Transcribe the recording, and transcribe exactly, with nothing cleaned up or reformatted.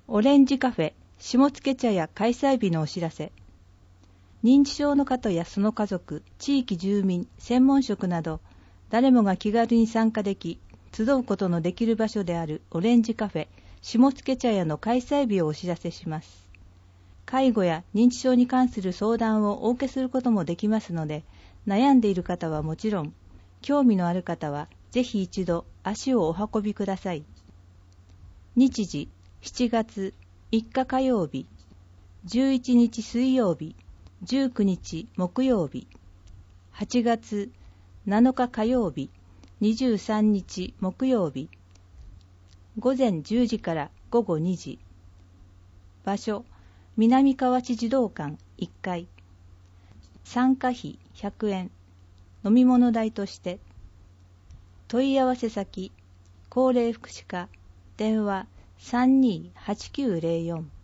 オレンジカフェ下野茶屋開催日のお知らせ。認知症の方やその家族、地域住民、専門職など誰もが気軽に参加でき集うことのできる場所であるオレンジカフェ下野茶屋の開催日をお知らせします。介護や認知症に関する相談をお受けすることもできますので、悩んでいる方はもちろん、興味のある方はぜひ一度足をお運びください。日時しちがついっか火曜日、じゅういちにち水曜日、じゅうくにち木曜日、はちがつなのか火曜日、にじゅうさんにち木曜日、ごぜんじゅうじからごごにじ。場所、南河内児童館いっかい。参加費ひゃくえん、飲み物代として。問い合わせ先、高齢福祉課、電話さんにーはちきゅうゼロよん。